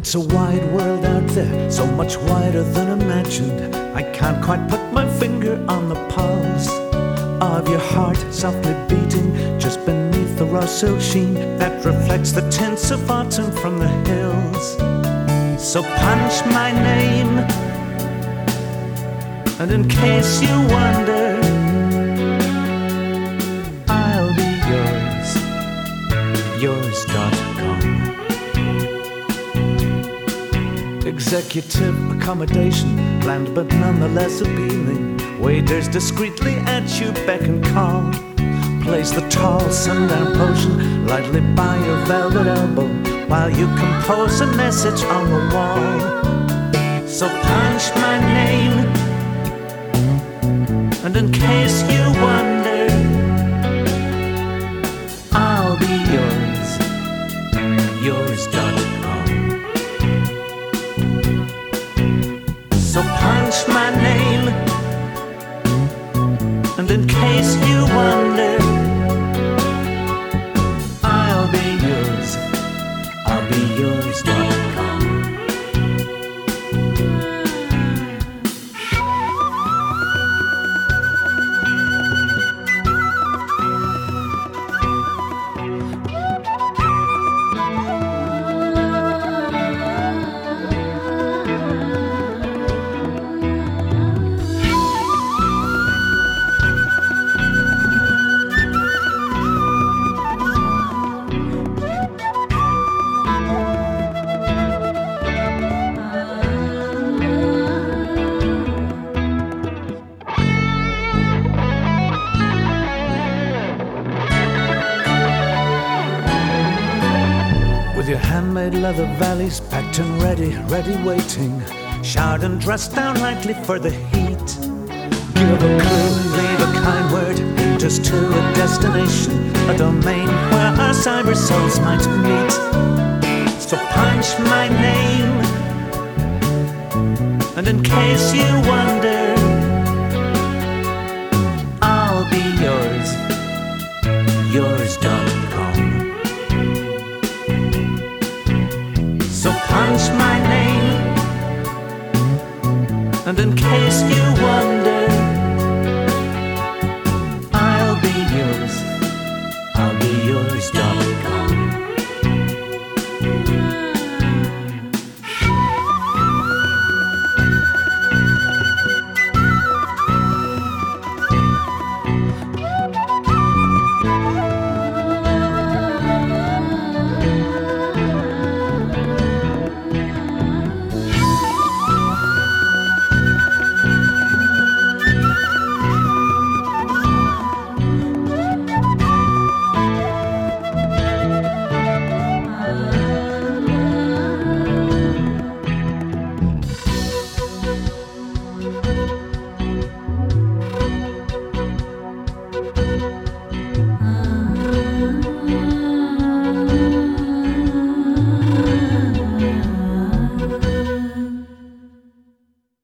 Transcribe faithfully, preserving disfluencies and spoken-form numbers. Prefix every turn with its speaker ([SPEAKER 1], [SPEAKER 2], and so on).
[SPEAKER 1] It's a wide world out there, so much wider than imagined. I can't quite put my finger on the pulse of your heart, softly beating just beneath the raw silk sheen that reflects the tints of autumn from the hills. So punch my name, and in case you wonder, I'll be yours, yours dot com. Executive accommodation, bland but nonetheless appealing. Waiters discreetly at you beck and call. Place the tall sundown potion lightly by your velvet elbow while you compose a message on the wall. So punch my name, and in case you wonder, I'll be yours, yours dot com. So punch my name, and in case you wonder, I'll be yours, I'll be yours dot com. With your handmade leather valleys packed and ready, ready waiting, showered and dressed down lightly for the heat. Give a clue, leave a kind word, just to a destination, a domain where our cyber souls might meet. So punch my name, and in case you wonder, I'll be yours, yours dot com. So punch my name, and in case you wonder, I'll be yours, I'll be yours, darling.